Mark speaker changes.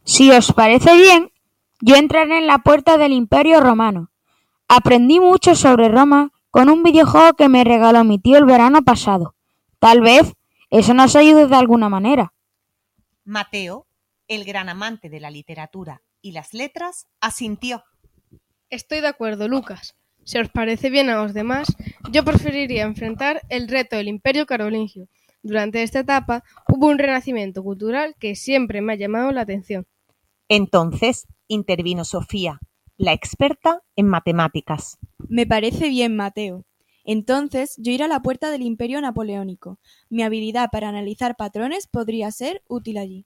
Speaker 1: Si os parece bien, yo entraré en la puerta del Imperio Romano. Aprendí mucho sobre Roma con un videojuego que me regaló mi tío el verano pasado. Tal vez eso nos ayude de alguna manera.
Speaker 2: Mateo, el gran amante de la literatura y las letras, asintió.
Speaker 3: Estoy de acuerdo, Lucas. Si os parece bien a los demás, yo preferiría enfrentar el reto del Imperio Carolingio. Durante esta etapa hubo un renacimiento cultural que siempre me ha llamado la atención.
Speaker 2: Entonces intervino Sofía, la experta en matemáticas.
Speaker 4: Me parece bien, Mateo. Entonces yo iré a la puerta del Imperio Napoleónico. Mi habilidad para analizar patrones podría ser útil allí.